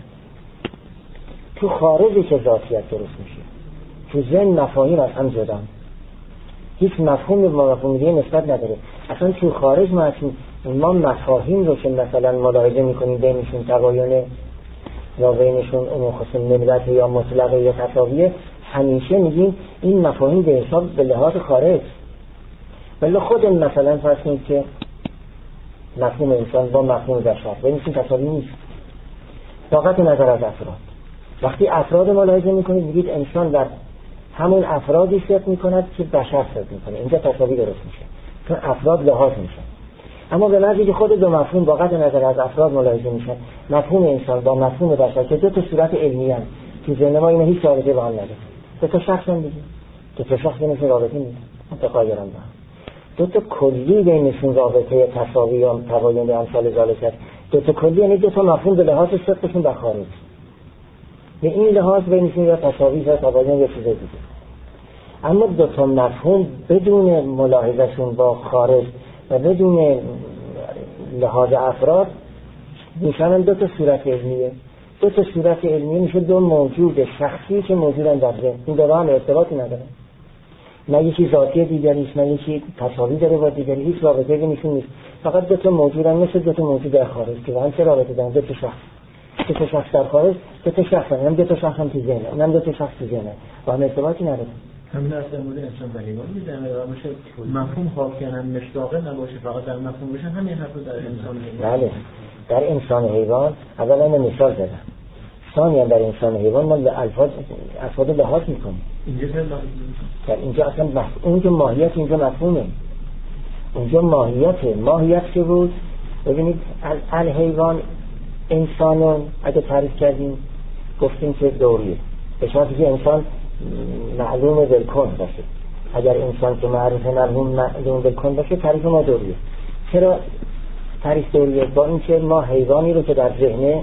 تو خارجی که ذاتیت درست میشه، تو ذهن مفاهیم از هم جدا، هیچ مفهوم با مفهوم دیگه نسبت نداره. اصلا تو خارج ما ما مفاهیم رو که مثلا ملاحظه میکنیم بینشون تباینه یا بینشون اون خصوص ملت یا مطلقه یا تساویه، همیشه میگیم این مفاهیم به حساب به لحاظ خارج. ولی خود مثلا فرض کنید که مفهوم انسان با مفهوم بشر بینشون تساوی نیست، فقط نظر از افراد. وقتی افراد ملاحظه میکنید میگید انسان در همون افرادی صدق میکند که بشر صدق میکنه، اینجا تساوی درست میشه چون افراد لحاظ میشن. اما به محضی که خود دو مفهوم با قطع نظر از افراد ملاحظه میشن، مفهوم انسان با مفهوم بشر که دو تا صورت علمی هستند، تو ذهن ما اینا هیچ رابطه با هم نداره. دو تا شخص هم دیگه، دو تا شخص بینشون رابطه نیست، متقابلن با هم. دو تا کلی بینشون رابطه تساوی یا تباین امثال ذالک است. دو تا کلی یعنی دو تا مفهوم به لحاظ صدقشون در خارج. به این لحاظ بینشون یا تساوی یا تباین یا چیز دیگه. اما دو تا مفهوم بدون ملاحظهشون با خارج و بدون لحاظ افراد میشن دو تا صورت علمیه. دو تا صورت علمیه میشه دو موجود شخصی که موجودن در ذهن. این دو هم ارتباطی ندارن. نه یکی ذاتی دیگری است، نه یکی تساوی داره با دیگری، هیچ رابطه بینشون نیست. فقط دو تا موجودن مثل دو تا موجود در خارج که هم چه رابطه دارن؟ دو تا شخص. دو تا شخص در خارج، دو تا شخص هم دو تا شخص هم تو ذهن، اونم دو تا شخص تو ذهن. با هم ارتباطی نداره. همین اصلا مورد انسان و حیوان میزنه و باشه مفهوم حاکم مشتاقه نباشه، فقط در مفهوم باشه. همین حرف رو در انسان حیوان. بله. در انسان حیوان اولا من مثال زدم. ثانیاً در انسان حیوان ما الفاظ افراد لحاظ میکنیم. اینجا چه لحاظ در اینجا اصلا بحث اونجا ماهیت، اینجا مفهومه. اونجا ماهیته. ماهیت چه بود؟ ببینید الحیوان انسانون اگه تعریف کردیم گفتیم که دوریه، به شرطی که انسان معلوم بالکن باشه. اگر انسان که معروف معلوم معلوم بالکن باشه تعریف ما دوریه. چرا تعریف دوریه؟ با اینکه ما حیوانی رو که در ذهنه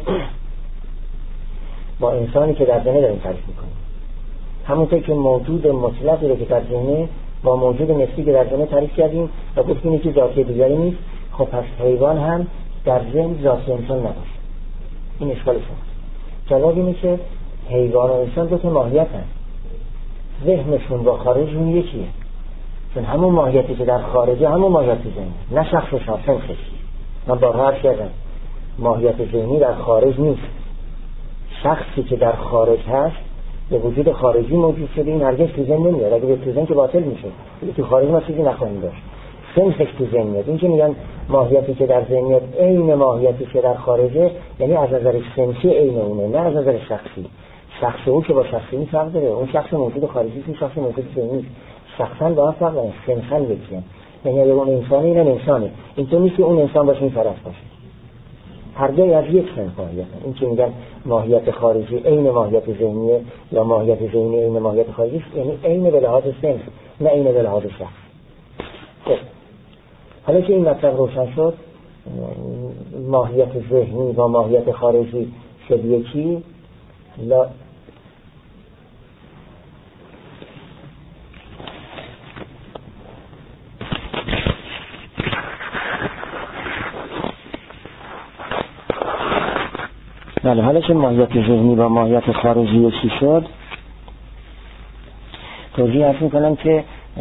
با انسانی که در ذهنه داریم تعریف میکنیم، همونطور که موجود مطلقی رو که در ذهنه با موجود نسبی که در ذهنه تعریف کردیم و گفتیم که ذاتی دیگری نیست. خب پس حیوان هم در ذهن ذاتی انسان نباشه. این اشکال شما. جواب اینه که حیوان و انسان دو تا ماهیت هست. ذهنشون با خارجشون یکیه، چون همون ماهیتی که در خارجه همون ماهیت ذهنه، نه شخص و شخص خیلی. من بارها عرض کردم ماهیت ذهنی در خارج نیست. شخصی که در خارج هست به وجود خارجی موجود شده، این هرگز تو ذهن نمیاد. اگه به تو ذهن که باطل میشه، تو خارج ما چیزی نخواهیم داشت. سنسش تو ذهن میاد. این که میگن ماهیتی که در ذهن میاد عین ماهیتی که در خارجه، یعنی از نظر سنسی عین اونه، نه از نظر شخصی. شخص او که با شخصی نیست فرق داره. اون شخص موجود خارجی است، شخص موجود ذهنی است. شخصا با هم فرق داره، سنسا یکیه. یعنی اگه اون انسانه اینم انسانه، این تو نیست که اون انسان باشه این طرف باشه. هر دوی از یک سنس ماهیت. این که میگن ماهیت خارجی عین ماهیت ذهنیه یا ماهیت ذهنی عین ماهیت خارجی است، یعنی عین به لحاظ سنس نه عین به لحاظ شخص. خب حالا که این مطلب روشن شد، ماهیت ذهنی و ماهیت خارجی شد یکی. لا بله، حالا که ماهیت ذهنی و ماهیت خارجی یکی شد، توضیح عرض میکنم که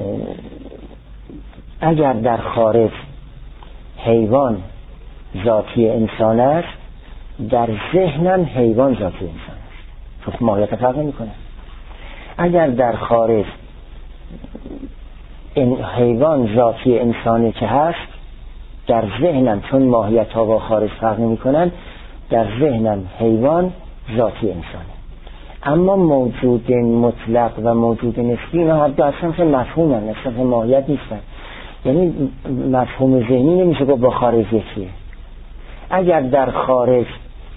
اگر در خارج حیوان ذاتی انسان است، در ذهنم حیوان ذاتی انسان است، چون ماهیت فرق نمیکنه. اگر در خارج این حیوان ذاتی انسانی که هست، در ذهنم چون ماهیت ها با خارج فرق نمیکنن، در ذهنم حیوان ذاتی انسانه. اما موجود مطلق و موجود نسبی اینا هر دو اصلا مفهوم هستن، اصلا ماهیت نیستن. یعنی مفهوم ذهنی نمیشه با خارج یکیه. اگر در خارج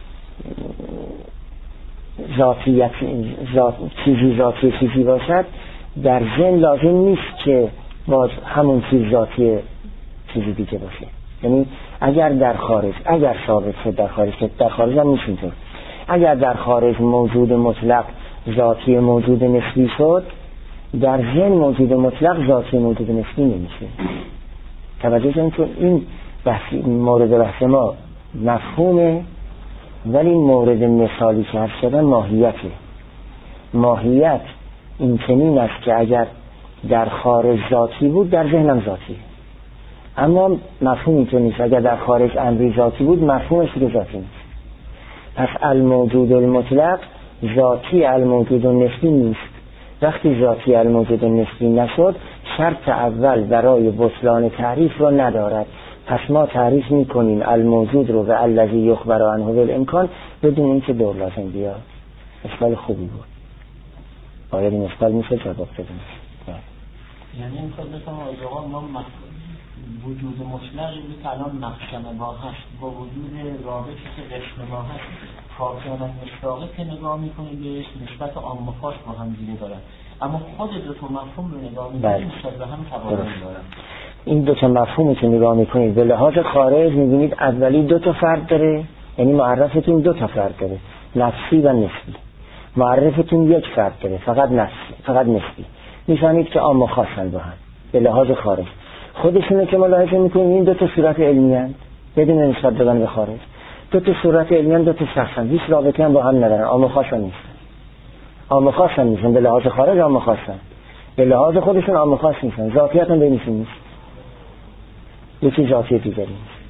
ذاتیت ذات چیزی ذاتی چیزی باشد، در ذهن لازم نیست که باز همون چیز ذاتی چیزی دیگه باشه. یعنی اگر در خارج اگر ثابت شد در خارج، که در خارج هم نیست اینطور، اگر در خارج موجود مطلق ذاتی موجود نسبی شد، در ذهن موجود مطلق ذاتی موجود نسبی نمیشه. توجه کنید که این بحث مورد بحث ما مفهومه، ولی مورد مثالی که هست شدن ماهیته. ماهیت این چنین است که اگر در خارج ذاتی بود، در ذهنم ذاتی. اما مفهوم اینطور نیست. اگر در خارج امری ذاتی بود، مفهومش که ذاتی نیست. پس الموجود المطلق ذاتی الموجود النسبی نیست. وقتی ذاتی الموجود النسبی نشد، شرط اول برای بطلان تعریف رو ندارد. پس ما تعریف میکنیم الموجود رو و الذی یخبر عنه بالامکان بدون اینکه دور لازم بیاد. اشکال خوبی بود. باید این اشکال میشه جواب بدیم. یعنی این خود بسیم آقا ما وجود مطلقی بود که الان مقسم ما هست با وجود رابطی که قسم ما هست کافیانت مشتاقه که نگاه میکنیم بهش نسبت عام و خاص با هم دیگه دارن، اما خود دو تا مفهوم رو نگاه میکنیم نسبت به هم تبادل دارن. این دو تا مفهومی که نگاه میکنید به لحاظ خارج میبینید اولی دو تا فرد داره، یعنی معرفتون دو تا فرد داره، نفسی و نسبی. معرفتون یک فرد داره، فقط نفسی، فقط نسبی. میفهمید که عام و خاصن با هم به لحاظ خارج. خودشونه که ملاحظه میکنیم این دو تا صورت علمی هست بدون نسبت دادن به خارج. دو تا صورت علمی هست، دو تا شخص هست، هیچ رابطه هم با هم ندارن، عام و خاص هم نیستن. عام و خاص هم نیستن به لحاظ خارج، عام و خاص هم. به لحاظ خودشون عام خاص نیستن، ذاتیت هم بینشون نیست، یکی ذاتیت دیگری نیست.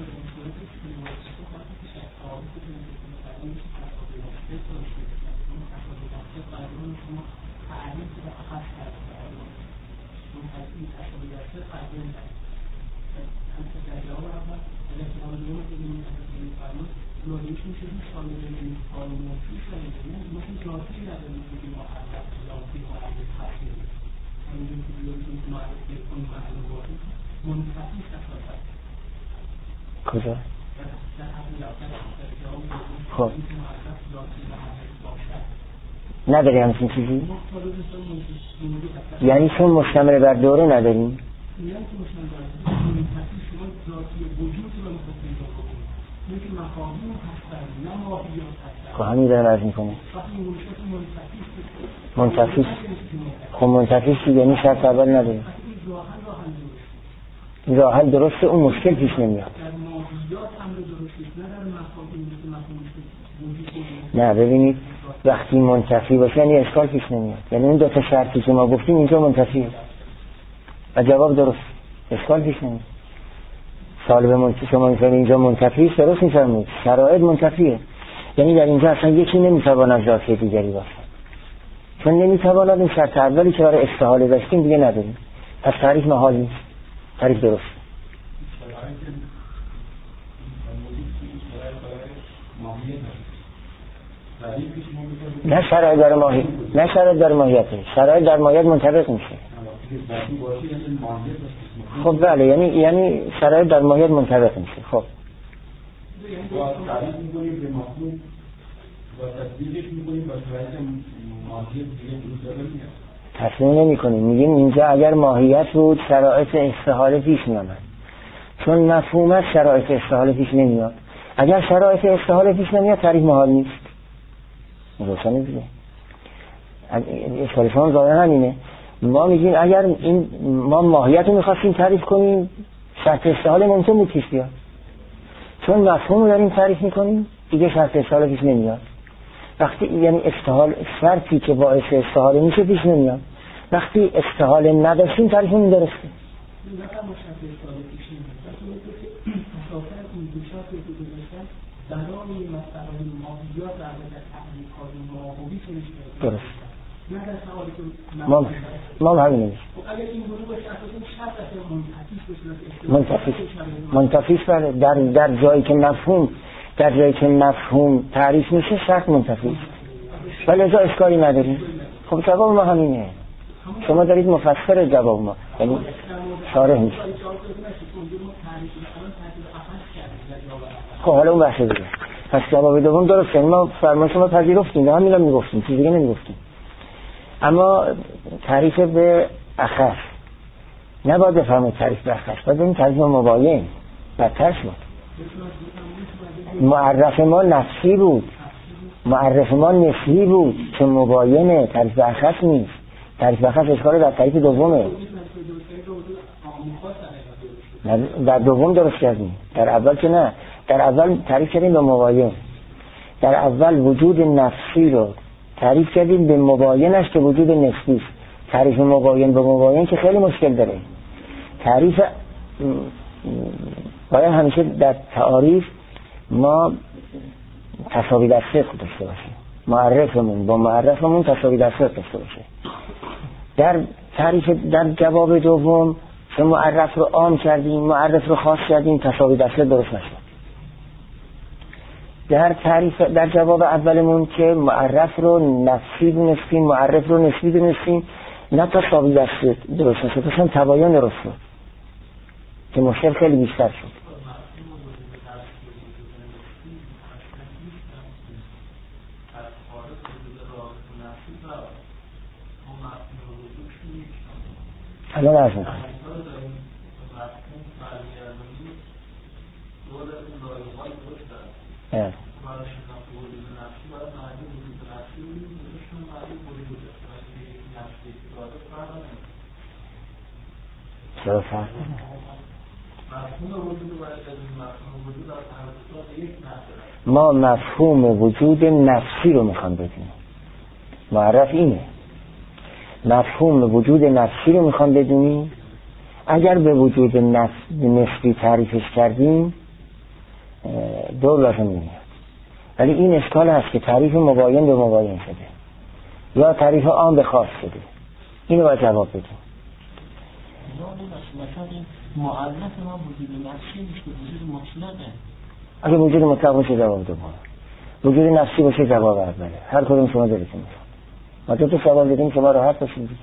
کجا؟ خب نداری همچین چیزی؟ یعنی چون مشتمل بر دوره نداریم؟ خب همین دارم عرض میکنه منتفیش. خب منتفیش یعنی شرط اول نداره، راه حل درسته، اون مشکل پیش نمیاد. نه ببینید وقتی منتفی باشه یعنی اشکال پیش نمیاد، یعنی اون دو تا شرطی که ما گفتیم اینجا منتفیه و جواب درست، اشکال پیش نمیاد. سالب منتفی شما میفهمید اینجا منتفی است، درست میفهمید، شرایط منتفیه، یعنی در اینجا اصلا یکی نمیتواند ذاتی دیگری باشه، چون نمیتواند این شرط اولی که برای استحاله داشتیم دیگه نداریم، پس تعریف محال نیست، تعریف درست. نه شرایط در ماهیت، نه شرایط در ماهیته، شرایط در ماهیت منطبق میشه. خب بله، یعنی یعنی شرایط در ماهیت منطبق میشه. خب تصمیم نمی کنیم، میگیم اینجا اگر ماهیت بود شرایط استحاله پیش میامد، چون مفهوم شرایط استحاله پیش نمیاد. اگر شرایط استحاله پیش نمیاد تعریف محال نیست. روشنه دیگه. اشکال شما ظاهرا همینه. ما میگیم اگر این ما ماهیت رو میخواستیم تعریف کنیم شرط استحاله ممکن بود پیش بیاد، چون مفهوم رو داریم تعریف میکنیم دیگه شرط استحاله پیش نمیاد. وقتی یعنی استحال شرطی که باعث استحاله میشه پیش نمیاد، وقتی استحاله نداشتیم تعریفمون درسته. درست. ما ما همین نیست. منتفی منتفی بله، در در جایی که مفهوم در جایی که مفهوم تعریف میشه شرط منتفی، ولی از اشکالی نداریم. خب جواب ما همینه، شما دارید مفسر جواب ما، یعنی شارح میشه. خب حالا اون بحث دیگه. پس جواب دوم درسته، ما فرمایش ما پذیرفتیم، همین رو میگفتیم، چیز دیگه نمیگفتیم. اما تعریف به اخص نباید بفرمایید، تعریف به اخص باید ببینید تعریف مباین بدتر شد. معرف ما نفسی بود، معرف ما نسبی بود که مباینه، تعریف به اخص نیست. تعریف به اخص اشکال در تعریف دومه، در دوم درست کردیم، در اول که نه. در اول تعریف کردیم به مباین، در اول وجود نفسی رو تعریف کردیم به مباینش که وجود نسبی است. تعریف مباین به مباین که خیلی مشکل داره. تعریف باید همیشه در تعریف ما تساوی در صدق داشته باشیم، معرفمون با معرفمون تساوی در صدق داشته باشه. در تعریف در جواب دوم که معرف رو عام کردیم، معرف رو خاص کردیم، تساوی در صدق درست نشد. در تعریف در جواب اولمون که معرف رو نفسی دونستیم، معرف رو نسبی دونستیم، نه تساوی در صدق درست نشد، اصلا تباین درست شد که مشکل خیلی بیشتر شد. الان عرض میکنم چرا فرق ما مفهوم وجود نفسی رو میخوام بدیم، معرف اینه. مفهوم وجود نفسی رو میخوام بدونیم. اگر به وجود نفس نسبی تعریفش کردیم دور لازم نمیاد، ولی این اشکال هست که تعریف مباین به مباین شده یا تعریف عام به خاص شده. اینو باید جواب بدیم. مثلا این مؤلف ما وجود نفسی نیست، وجود مطلقه. اگه وجود مطلق باشه جواب دوم، وجود نفسی باشه جواب اوله. هر کدوم شما دلتون میخواد. ما دو تا سوال بدیم شما راحت باشید دیگه.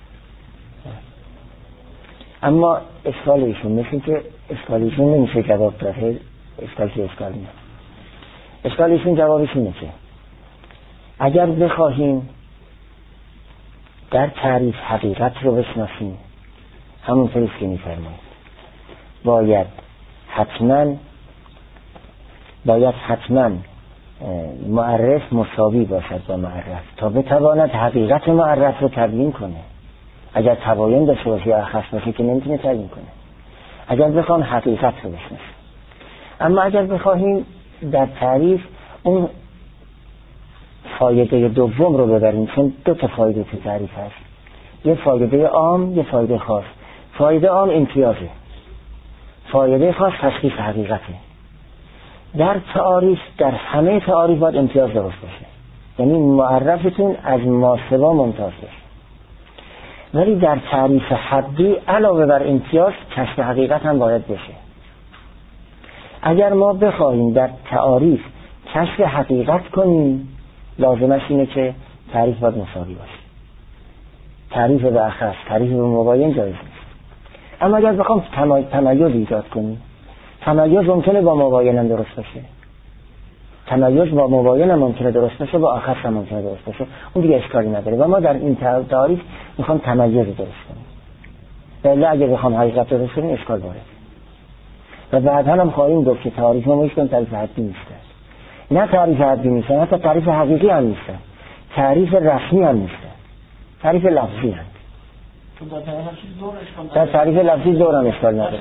اما اشکال ایشون مثل که اشکال ایشون نمیشه جواب داره، اشکال که اشکال نه. اشکال ایشون جوابش اینه که اگر بخواهیم در تعریف حقیقت رو بشناسیم همونطوری که میفرمایید باید حتما باید حتما معرف مساوی باشد با معرف تا بتواند حقیقت معرف رو تبیین کنه. اگر تباین داشته باشه یا اخص باشه که نمیتونه تبیین کنه. اگر بخوام حقیقت رو بشناسیم. اما اگر بخواهیم در تعریف اون فایده دوم رو ببریم، چون دو تا فایده تو تعریف هست، یه فایده عام یه فایده خاص. فایده عام امتیازه، فایده خاص تشخیص حقیقته. در تعریف در همه تعریف باید امتیاز درست باشه، یعنی معرفتون از ماسوا ممتاز باشه. ولی در تعریف حدی علاوه بر امتیاز کشف حقیقت هم باید بشه. اگر ما بخواهیم در تعریف کشف حقیقت کنیم لازمش اینه که تعریف باید مساوی باشه. تعریف به اخص، تعریف به مباین جایز نیست. اما اگر بخوام تمایز ایجاد کنیم، تمایز ممکنه با مباین هم درست باشه، تمایز با مباین هم ممکنه درست باشه، با اخص هم ممکنه درست باشه، اون دیگه اشکالی نداره. و ما در این تعریف میخوام تمایز درست کنیم، ولی اگر بخوام حقیقت درست کنیم اشکال داره. و بعد هم خواهیم گفت که تعریف ما میشکن تعریف حدی نیست، نه تعریف حدی نیست، حتی تعریف حقیقی هم نیست، تعریف رسمی هم نیست، تعریف لفظی هم. در تعریف لفظی دور هم اشکال نداره.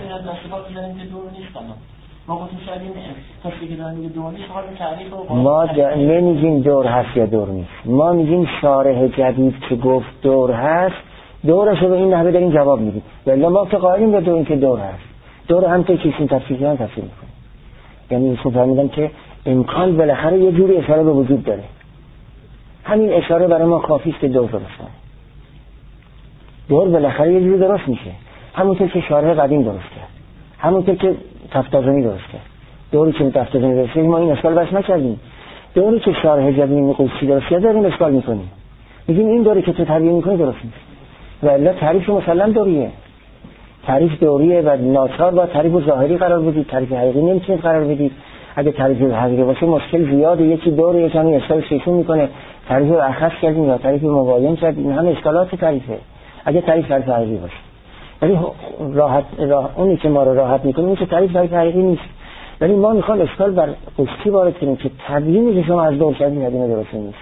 ما نمیگیم دور هست یا دور نیست، ما میگیم شارح جدید که گفت دور هست دورش رو به این نحوه داریم جواب میدیم، ولی ما که قائلیم به دور این که دور هست. دور هم تا کشیم تفسیر کنن تفسیر میکنیم، یعنی ایشون فهمیدن که امکان بالاخره یه جوری اشاره به وجود داره، همین اشاره برای ما کافی است که دور درست کنه. دور بالاخره یه جوری درست میشه، همونطور که شارح قدیم درست کرد، همونطور که تفتازانی درست کرد. دوری که تفتازانی درست کرد ما این اشکال بس نکردیم، دوری که شارح جدید قدسی درست کرد داریم اشکال میکنیم، میگیم این دوری که تو تبیین میکنی درست نیست. و الا تعریف مسلم دوریه، تعریف دوریه و ناچار با تعریف ظاهری قرار بدید، تعریف حقیقی نمیتونید قرار بدید. اگه تعریف حقیقی باشه مشکل زیاده، یکی دور یکی همین اشکال شیشون میکنه، تعریف اخص کردیم یا تعریف مباین کردیم، این همه اشکالات تعریفه. اگه تعریف تعریف حقیقی باشه، ولی راحت راه اونی که ما رو راحت میکنه این که تعریف تعریف حقیقی نیست، ولی ما میخوام اشکال بر قصی وارد کنیم که تبیینی که شما از دور کردین هدینه درست نیست.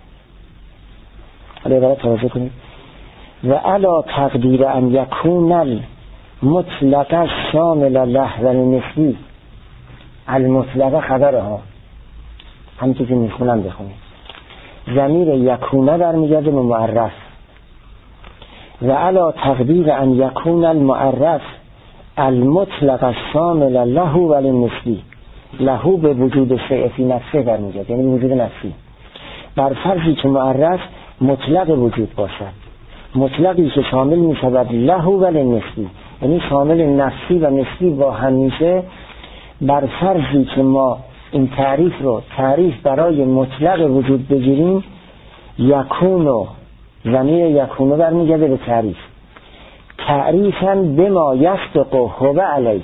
حالا برای توجه کنید و علا تقدیر ان یکون مطلق شامل له و نسبی المطلق خبرها، همچون که میخونم بخونید. ضمیر یکونه برمیگرده به معرف و علا تقدیر ان یکون المعرف المطلق شامل له و نسبی، له به وجود شیء فی نفسه برمیگرده، یعنی وجود نفسی. بر فرضی که معرف مطلق وجود باشد، مطلقی که شامل می شود له و نسبی، یعنی شامل نفسی و نسبی با هم میشه. بر فرضی که ما این تعریف رو تعریف برای مطلق وجود بگیریم، یکونو ضمیر یکونو برمیگرده به تعریف، تعریفاً بما یصدق هو علیه.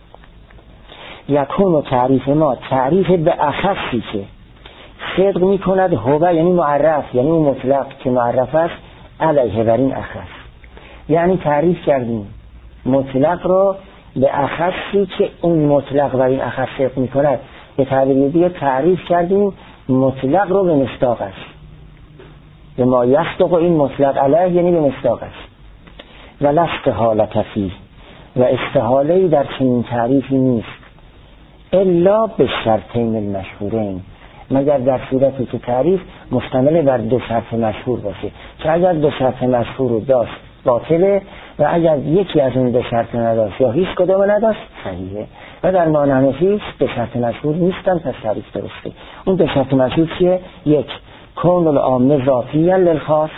یکونو تعریف ما تعریف به اخصی که صدق میکند هو، یعنی معرف، یعنی اون مطلق که معرف است، علیه بر این اخص. یعنی تعریف کردیم مطلق رو به اخصی که اون مطلق بر این اخص صدق میکند، به تعبیر دیگه تعریف کردیم مطلق رو به مصداق است، به ما یصدق این مطلق علیه یعنی به مصداق است. و لا استحالة فیه، و استحاله‌ای در چنین تعریفی نیست، الا به شرطین المشهورین، مگر در صورتی که تعریف مشتمل بر دو شرط مشهور باشه، که اگر دو شرط مشهور رو داشت باطله و اگر یکی از اون دو شرط نداشت یا هیچ کدوم نداشت صحیحه. و در ما حنفی دو شرط مشهور نیستن پس تعریف درسته. اون دو شرط مشهور چیه؟ یک، کون العام ذاتیا للخاص،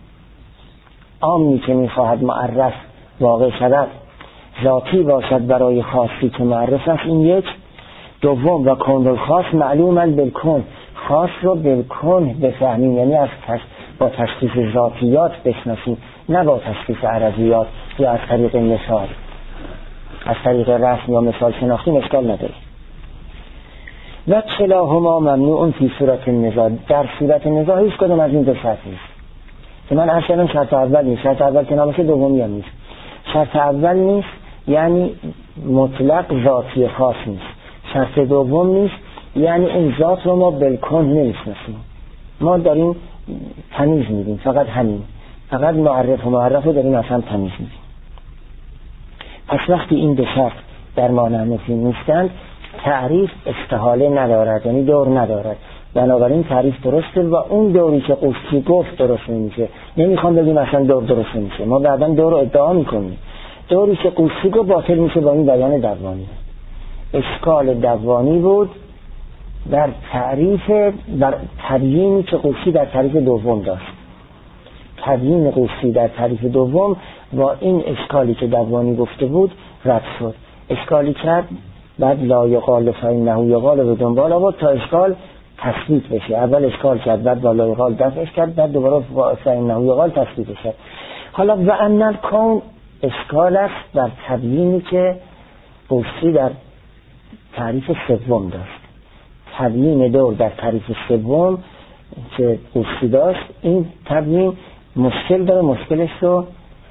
عامی که میخواهد معرف واقع شود ذاتی باشد برای خاصی که معرف است، این یک. دوم، و کون الخاص معلوما بالکون، خاص رو بالکون بفهمیم، یعنی از تش... با تشخیص ذاتیات بشناسیم، نه با تشخیص عرضیات یا از طریق مثال، از طریق رسم یا مثال شناختی اشکال نداره. و کلاهما ممنوع فی صورت النزاع، در صورت نزاع هیچ کدوم از این دو شرط نیست که من اصلا شرط اول نیست، شرط اول که نباشه دومی هم نیست. شرط اول نیست یعنی مطلق ذاتی خاص نیست، شرط دوم نیست یعنی این ذات رو ما بالکن نمیشناسیم، ما داریم تمیز میدیم، فقط همین، فقط معرف و معرف رو داریم اصلا تمیز میدیم. پس وقتی این دو شرط در معنی حنفی نیستند تعریف استحاله ندارد، یعنی دور ندارد، بنابراین تعریف درسته و اون دوری که قصی گفت درست نمیشه. نمیخوام بگیم اصلا دور درست نمیشه، ما بعدا دور رو ادعا میکنیم، دوری که قصی گفت باطل میشه با این بیان دوانی. اشکال دوانی بود در تعریف، در تبیینی که قصی در تعریف دوم داشت. تبیین قصی در تعریف دوم با این اشکالی که دوانی گفته بود رد شد. اشکالی کرد، بعد لا یقال فإنه یقال رو دنبال آورد تا اشکال تثبیت بشه. اول اشکال کرد، بعد با لا یقال دفعش کرد، بعد دوباره فإنه یقال تثبیت شد. حالا و ان کون اشکال است در تبیینی که قصی در تعریف سوم داشت. تبیین دور در تعریف سوم که قصی داشت، این تبیین مشکل داره، مشکلش رو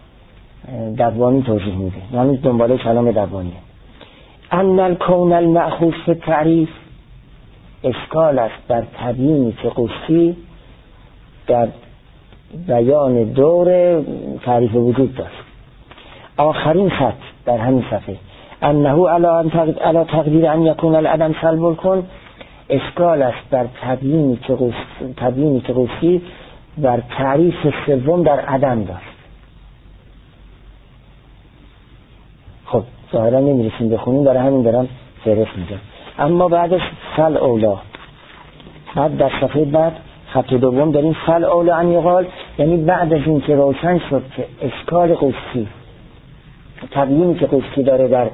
دوانی توضیح میده، یعنی دنباله کلام دوانی. ان الکون المأخوذ فی تعریف، اشکال است در تبیینی که قصی در بیان دور تعریف وجود داشت. آخرین خط در همین صفحه، انه علی تقدیر ان یکون العدم سلب الکون، اشکال است در تبیینی که قصی تبیینی که قصی در تعریف سوم در عدم داشت. خب ظاهرا نمیرسیم بخونیم، برای همین دارم فهرست میگم. اما بعدش فل اولا، بعد در صفحه بعد خط دوم داریم فل اولا ان یقال، یعنی بعد از این که روشن شد که اشکال قصی تبیینی که قصی داره در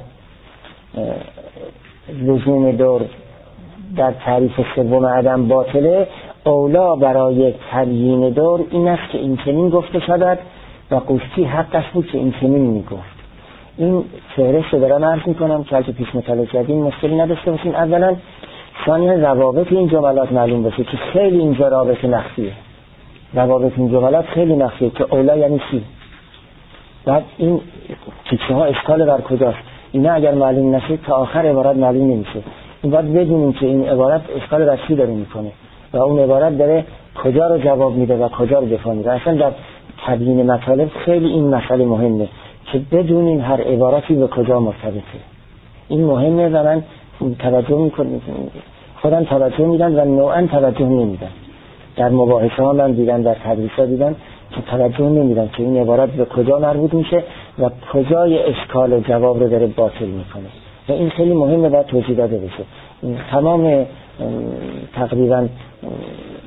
لزوم دور در تعریف سوم عدم باطله، اولا برای تبیین دور این است که این چنین گفته شود و قصی حقش بود که این چنین میگفت. این فهرست رو دارم عرض میکنم که هرچه پیش مطالعه کردیم مشکلی نداشته باشین. اولا ثانیا روابط این جملات معلوم باشه که خیلی اینجا رابط مخفیه، روابط این جملات خیلی مخفیه که اولا یعنی چی، بعد این تیکه ها اشکال بر کجاست، اینا اگر معلوم نشه تا آخر عبارت معلوم نمیشه. این باید بدونیم که این عبارت اشکال بر چی داره میکنه و اون عبارت داره کجا رو جواب میده و کجا رو دفاع میده. اصلا در تبیین مطالب خیلی این مسئله مهمه که بدونین هر عبارتی به کجا مرتبطه. این مهمه و من توجه میکنم، خودم توجه میدن و نوعا توجه نمیدن. در مباحثه ها من دیدم، در تدریس ها دیدم که توجه نمیدن که این عبارت به کجا مربوط میشه و کجای اشکال و جواب رو داره باطل میکنه و این خیلی مهمه باید توضیح داده بشه. تمام تقریبا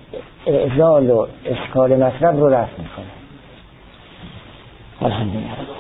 اعزال و اشکال مطلب رو رفع میکنه. الحمدلله.